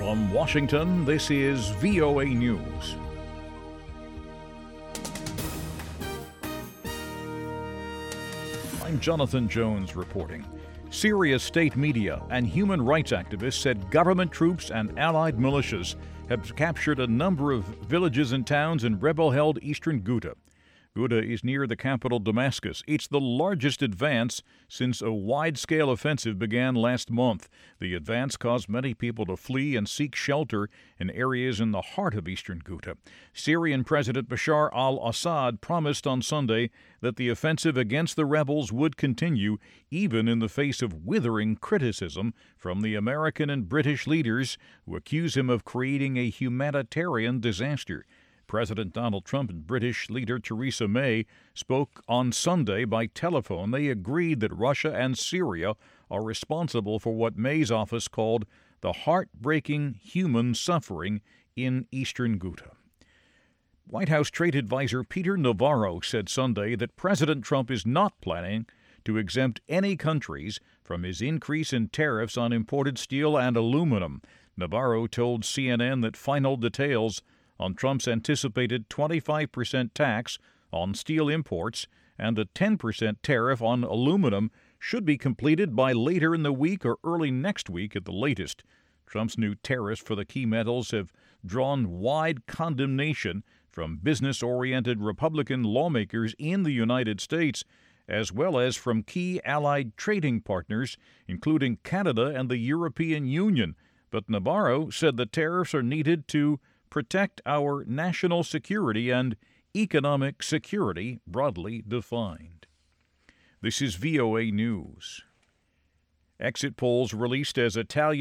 From Washington, this is VOA News. I'm Jonathan Jones reporting. Syria's state media and human rights activists said government troops and allied militias have captured a number of villages and towns in rebel-held eastern Ghouta. Ghouta is near the capital Damascus. It's the largest advance since a wide-scale offensive began last month. The advance caused many people to flee and seek shelter in areas in the heart of eastern Ghouta. Syrian President Bashar al-Assad promised on Sunday that the offensive against the rebels would continue, even in the face of withering criticism from the American and British leaders who accuse him of creating a humanitarian disaster. President Donald Trump and British leader Theresa May spoke on Sunday by telephone. They agreed that Russia and Syria are responsible for what May's office called the heartbreaking human suffering in eastern Ghouta. White House trade advisor Peter Navarro said Sunday that President Trump is not planning to exempt any countries from his increase in tariffs on imported steel and aluminum. Navarro told CNN that final details on Trump's anticipated 25% tax on steel imports and a 10% tariff on aluminum should be completed by later in the week or early next week at the latest. Trump's new tariffs for the key metals have drawn wide condemnation from business-oriented Republican lawmakers in the United States, as well as from key allied trading partners, including Canada and the European Union. But Navarro said the tariffs are needed to protect our national security and economic security, broadly defined. This is VOA News. Exit polls released as Italian